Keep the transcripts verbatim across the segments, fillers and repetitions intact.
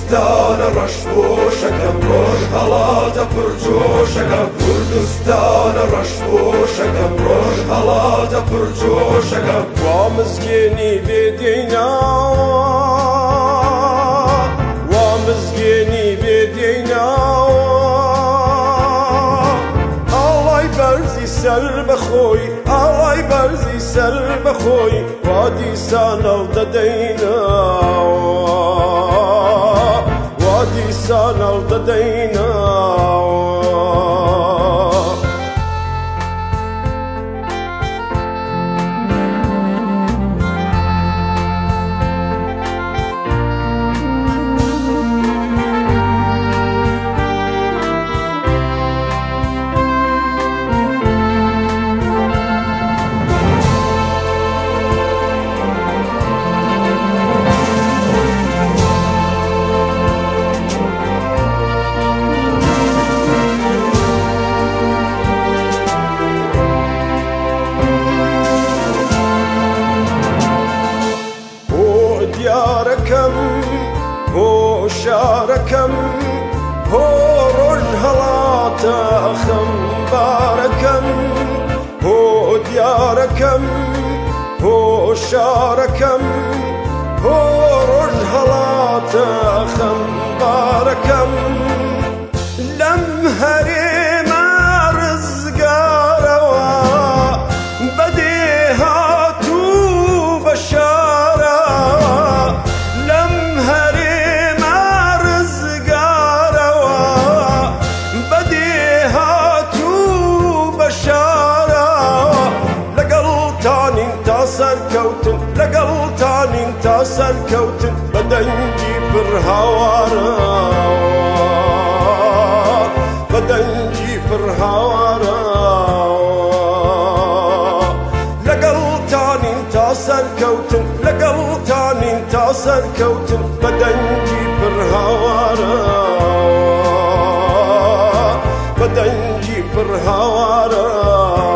کوردستانە ڕەشبۆشەکەم ڕۆژ هەڵاتە پرجۆشەکەم کوردستانە ڕەشبۆشەکەم ڕۆژ هەڵاتە پرجۆشەکەم وا مزگێنی بێدێیناوە وا مزگێنی بێدێیناوە ئاڵای بەرزی سەر بەخۆی ئاڵای بەرزی سەر بەخۆی وا دیسان هەڵ دەدەیناوە وا دیسان هەڵ دەدەیناوە دیارەکەم بۆ شارەکەم بۆ ڕۆژ هەڵاتە خەمبارەکەم بۆ دیارەکەم بۆ شارەکەم بۆ ڕۆژ هەڵاتە خەمبارەکەم لەم هەرێمە ڕزگارەوە بەدێ هاتوو بە شارە لەم هەرێمە ڕزگارەوە بەدێ هاتوو بە شارە لەگەڵتانین تا سەرکەوتن لەگەڵتانین تا سەرکەوتن بە دەنگی پڕ هاوارەوە بە دەنگی پڕ هاوارەوە لەگەڵتانین تا سەرکەوتن لەگەڵتانین تا سەرکەوتن بە دەنگی پڕ هاوارەوە بە دەنگی پڕ هاوارەوە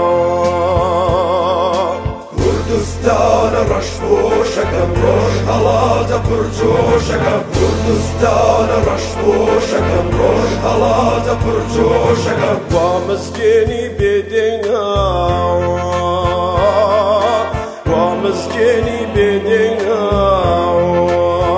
کوردستانە ڕەشبۆشەکەم ڕۆژ هەڵاتە پرجۆشەکەم کوردستانە ڕەشبۆشەکەم ڕۆژ هەڵاتە پرجۆشەکەم وا مزگێنی بێدێیناوە وا مزگێنی بێدێیناوە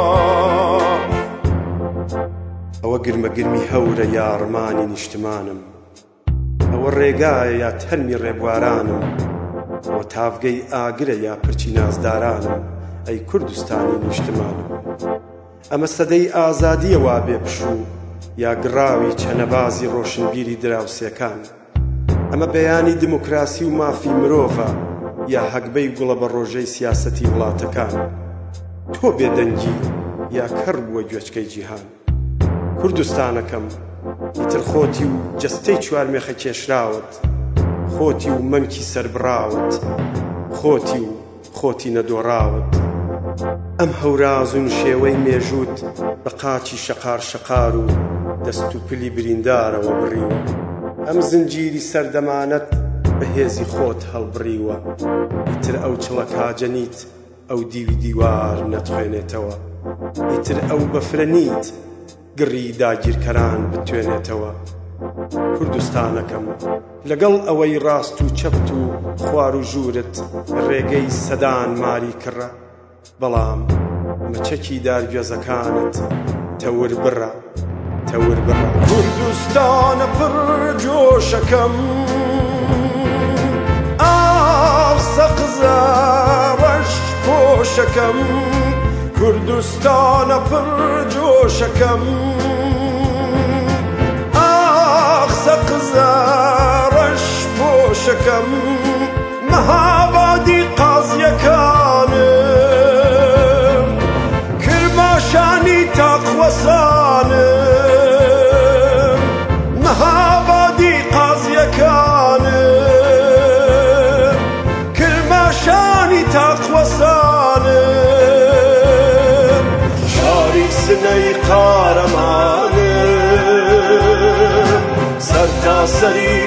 ئەوە گرمەگرمی هەورە یاڕمانی نیشتمانم ئەوە ڕێگایە یا تەرمی ڕێبوارانم ئەوە تافگەی ئاگرە یا پرچی نازدارانم ئەی کوردستانی نیشتمانم ئەمە سەدەی ئازادیە وا بێ پشوو یا گڕاوی چەنەبازی ڕۆشنبیری دراوسێکان ئەمە بەیانی دموکراسی و مافی مرۆڤە یا هەگبەی گوڵە بە ڕۆژەی سیاسەتی وڵاتەکان تۆ بێدەنگی یا کەڕ بووە گوێچکەی جیهان کوردستانەکەم ئیتر خۆتی و جەستەی چوارمێخە کێشراوت خۆتی و مەمکی سەربڕاوت خۆتی و خۆتی نەدۆڕاوت ئەم هەورازون شێوەی مێژوت بە قاچی شەقار شەقار و دەست و پلی بریندارەوە بڕیوە ئەم زنجیری سەردەمانەت بە هێزی خۆت هەڵبڕیوە ئیتر ئەو چڵە کاجەنیت ئەو دیوی دیوار نەتوێنێتەوە ئیتر ئەو بەفرە نیت گڕی داگیرکەران بتوێنێتەوە کوردستانەکەم لەگەڵ ئەوەی ڕاست و چەپت و خوار و ژوورت ڕێگەی سەدان ماری کڕە بەڵام مەچەکی دارگوێزەکانت تەور بڕە تەور بڕە کوردستانە پڕجۆشەکەم ئاو سەقزە ڕەش پۆشەکەم کوردستانە پڕجۆشەکەم ئاخ سەقزە ڕەش پۆشەکەم مەهابادی قازیەکانم کرماشانی تاقوەسانم مەهابادی قازیەکانم کرماشانی تاقوەسانم شاری سنەی قارەمانم سەرتاسەری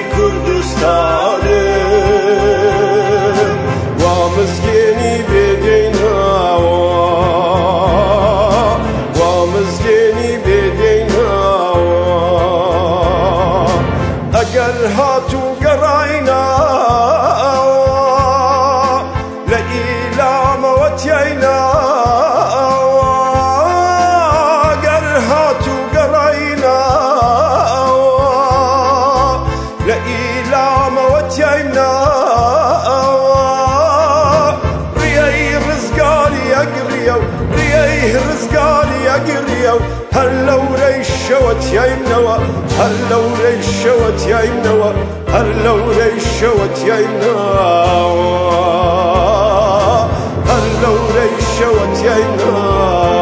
کوردستانم وا مزگێنی بێدێیناوە وا مزگێنی الشەوە تیایمنەوە هەر لەورەی شەوە تیایمنەوە هەر لەورەی شەوە تیایمنەوە هەر لەورەی شەوە تیایمنەوە